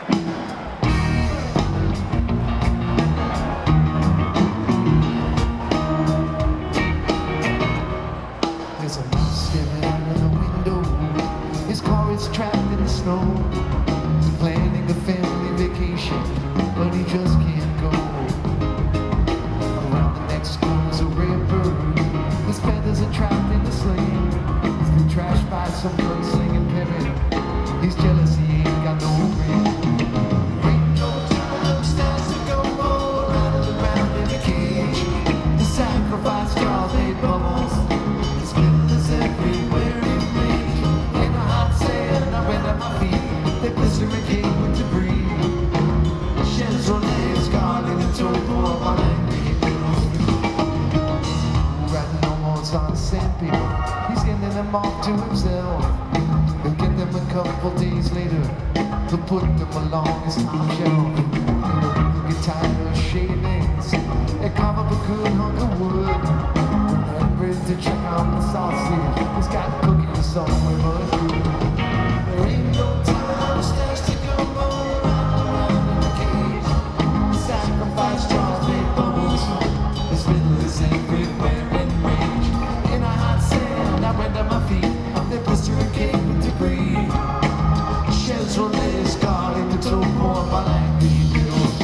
There's a mouse staring out of the window. His car is trapped in the snow. He's planning a family vacation, but he just can't go. Around the next corner's a rare bird. His feathers are trapped in the sling. He's been trashed by some gunslinging parent. He's jealous he ain't got no ring. Ain't no time stands to go more rattled around in a cage. The sacrifice Charles made bubbles. The splinters everywhere in rage. In a hot sand, I ran at my feet. They blister and cake with debris. Shells on legs, guarding the toe for my angry bills. Writing no more on sandpaper. He's getting them off to himself. He'll get them a couple days later. He'll put them along his top shelf. He'll get tired of shavings and carve up a good hunk of wood. And ready to check out the sausage. He's got cooking somewhere but good. There ain't no time, stairs to go more around in the cage. Sacrifice Charles made bubbles. His fiddle is everywhere in rage. In a hot sand, I went at my feet. They blister and cake with debris. Shells roll their scar in the toe for my language.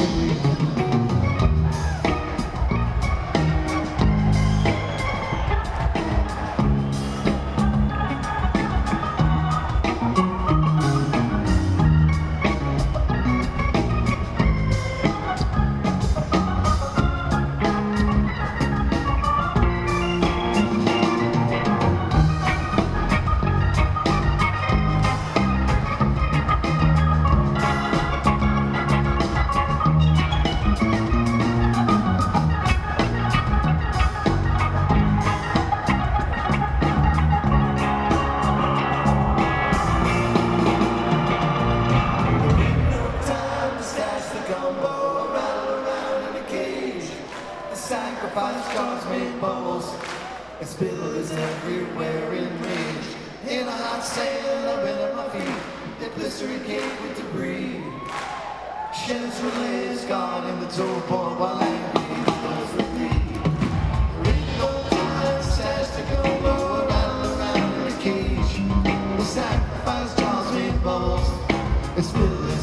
Sacrifice Charles made bubbles. And spillers everywhere in rage. In a hot sand, I ran at my feet. They blister and cake with debris. Shells were layers gone in the toe for while angry was with me. There ain't no time, stairs to go low, rattle around in a cage. The sacrifice Charles made bubbles. And spillers